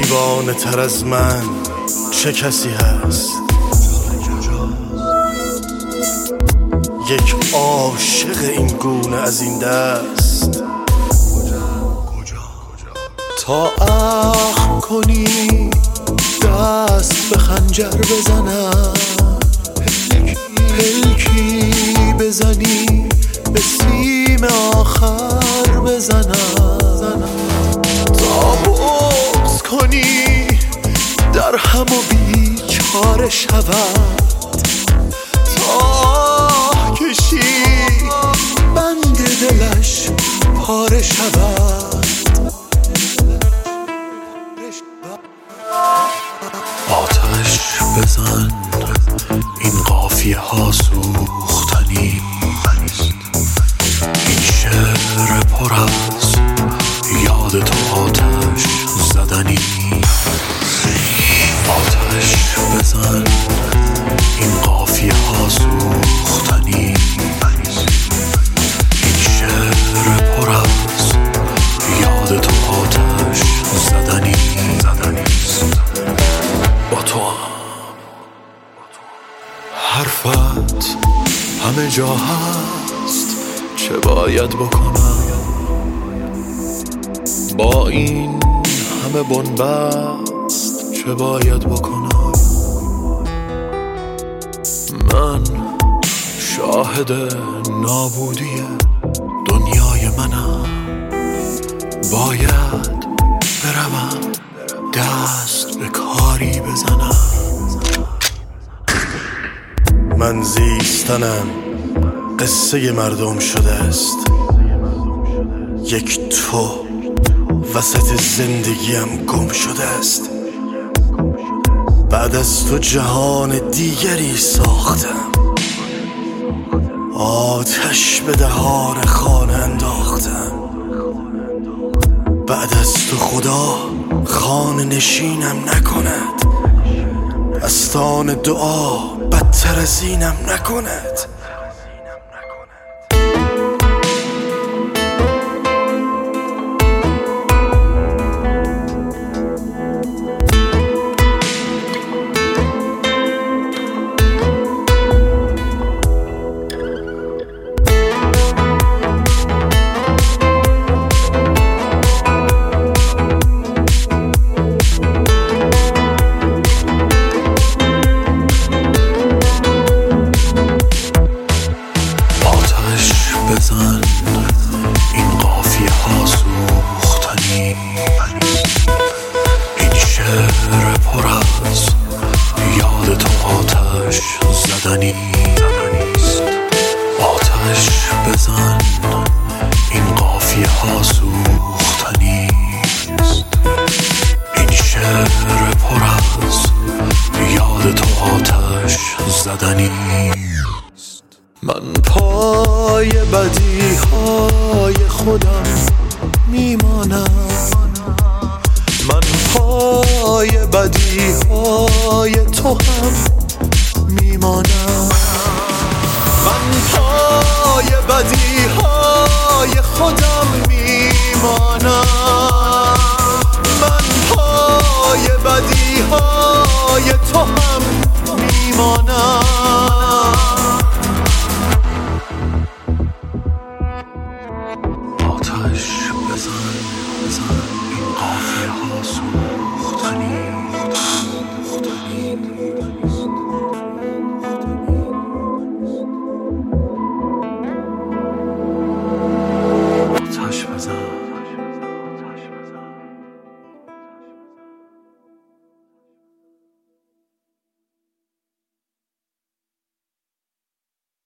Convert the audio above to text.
دیوانه تر از من چه کسی هست؟ یک عاشق این گونه از این دست تا اخم کنی دست به خنجر بزنم، پلکی بزنی به سیم آخر بزنم، تا بغض کنی در هم و بیچاره شود، تا کشی بند دلش پاره شود. آتش بزن این قافیه ها سوختنی، این شعر پر از یاد تو آتش زدنی. آتش بزن این قافیه ها سوختنی، این شعر پر از یاد تو آتش زدنی. با تو حرفت همه جا هست، چه باید بکنم با این همه بنبست؟ چه باید بکنم؟ من شاهد نابودی دنیای منم، باید بروم دست به کاری بزنم. من زیستنم قصه مردم شده است، یک تو وسط زندگیم گم شده است. بعد از تو جهان دیگری ساختم، آتش به دهان خانه انداختم. بعد از تو خدا خانه نشینم نکند، دستان دعا بدتر از اینم نکند. بزن این قافیه ها سوختنی، این شعر پر از یاد تو آتش زدنی. آتش بزن این قافیه ها سوختنی، این شعر پر از یاد تو آتش زدنی. من پای بدی های خودم میمانم، من پای بدی های تو هم میمانم، من پای بدی های خودم میمانم، من پای بدی های تو هم میمانم. آتش بزن این قافیه ها